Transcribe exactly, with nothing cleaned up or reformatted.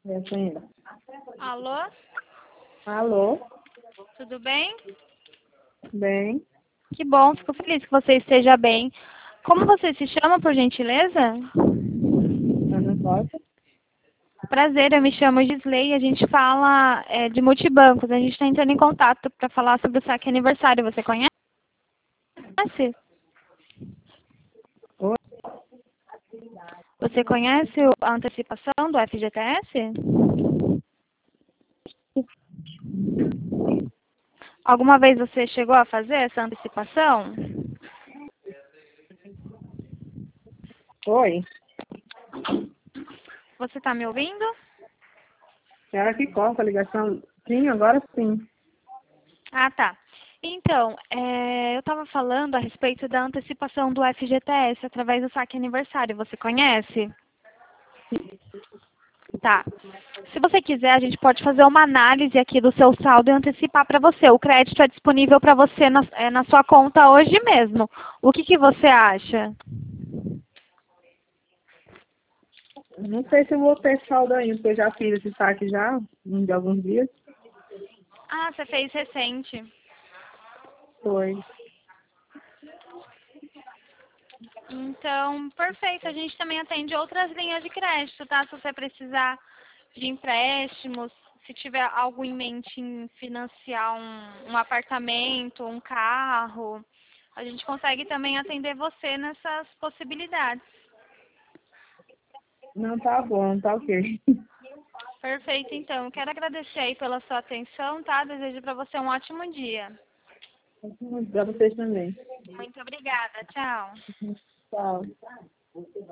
Essa ainda. Alô? Alô? Tudo bem? Bem, Que bom, fico feliz que você esteja bem. Como você se chama, por gentileza? Ana Rosa. Prazer, eu me chamo Gisley e a gente fala é, de multibancos. A gente está entrando em contato para falar sobre o saque aniversário. Você conhece? Oi? Você conhece o- a antecipação do F G T S? Alguma vez você chegou a fazer essa antecipação? Oi? Você está me ouvindo? Era que corta a ligação. Sim, agora sim. Ah, tá. Então, é, eu estava falando a respeito da antecipação do F G T S através do saque aniversário. Você conhece? Tá. Se você quiser, a gente pode fazer uma análise aqui do seu saldo e antecipar para você. O crédito é disponível para você na, é, na sua conta hoje mesmo. O que, que você acha? Não sei se eu vou ter saldo ainda, porque eu já fiz esse saque já, um de alguns dias. Ah, você fez recente. Foi. Então, perfeito. A gente também atende outras linhas de crédito, tá? Se você precisar de empréstimos, se tiver algo em mente em financiar um, um apartamento, um carro, a gente consegue também atender você nessas possibilidades. Não, tá bom, tá ok. Perfeito, então. Eu quero agradecer aí pela sua atenção, tá? Desejo para você um ótimo dia. Pra vocês também. Muito obrigada. Tchau. Tchau.